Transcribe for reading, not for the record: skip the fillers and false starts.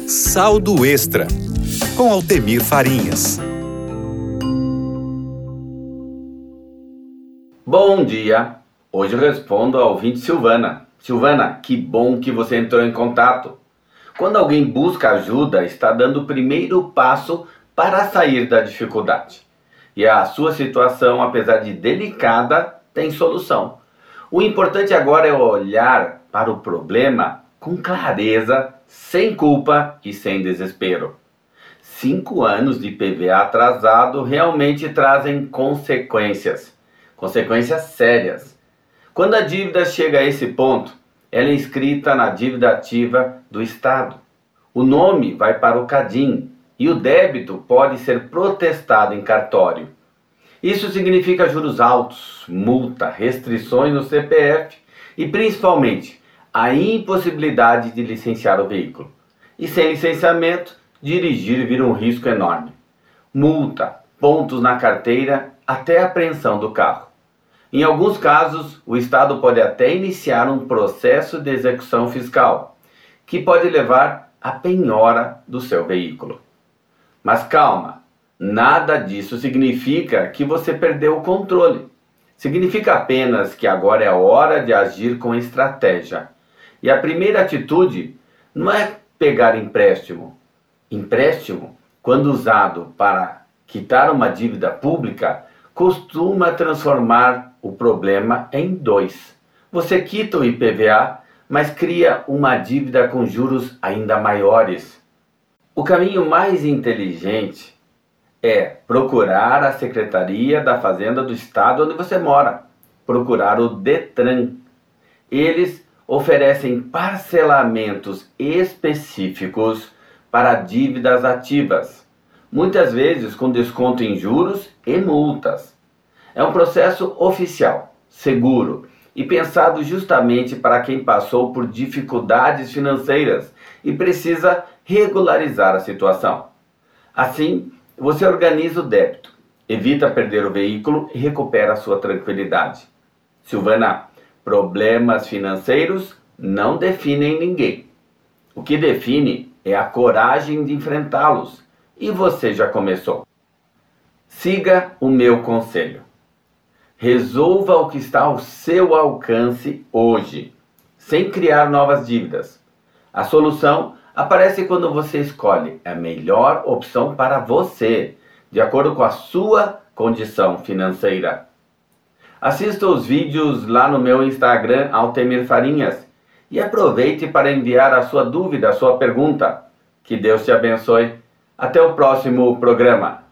Saldo Extra, com Altemir Farinhas. Bom dia! Hoje eu respondo ao ouvinte Silvana. Silvana, que bom que você entrou em contato. Quando alguém busca ajuda, está dando o primeiro passo para sair da dificuldade. E a sua situação, apesar de delicada, tem solução. O importante agora é olhar para o problema com clareza, sem culpa e sem desespero. 5 anos de IPVA atrasado realmente trazem consequências sérias. Quando a dívida chega a esse ponto, ela é inscrita na dívida ativa do Estado. O nome vai para o CADIM e o débito pode ser protestado em cartório. Isso significa juros altos, multa, restrições no CPF e principalmente a impossibilidade de licenciar o veículo. E sem licenciamento, dirigir vira um risco enorme. Multa, pontos na carteira, até a apreensão do carro. Em alguns casos, o Estado pode até iniciar um processo de execução fiscal, que pode levar à penhora do seu veículo. Mas calma, nada disso significa que você perdeu o controle. Significa apenas que agora é a hora de agir com estratégia. E a primeira atitude não é pegar empréstimo. Empréstimo, quando usado para quitar uma dívida pública, costuma transformar o problema em 2. Você quita o IPVA, mas cria uma dívida com juros ainda maiores. O caminho mais inteligente é procurar a Secretaria da Fazenda do Estado onde você mora. Procurar o DETRAN. Eles oferecem parcelamentos específicos para dívidas ativas, muitas vezes com desconto em juros e multas. É um processo oficial, seguro e pensado justamente para quem passou por dificuldades financeiras e precisa regularizar a situação. Assim, você organiza o débito, evita perder o veículo e recupera a sua tranquilidade. Silvana, problemas financeiros não definem ninguém. O que define é a coragem de enfrentá-los. E você já começou. Siga o meu conselho. Resolva o que está ao seu alcance hoje, sem criar novas dívidas. A solução aparece quando você escolhe a melhor opção para você, de acordo com a sua condição financeira. Assista os vídeos lá no meu Instagram, Altemir Farinhas, e aproveite para enviar a sua dúvida, a sua pergunta. Que Deus te abençoe. Até o próximo programa.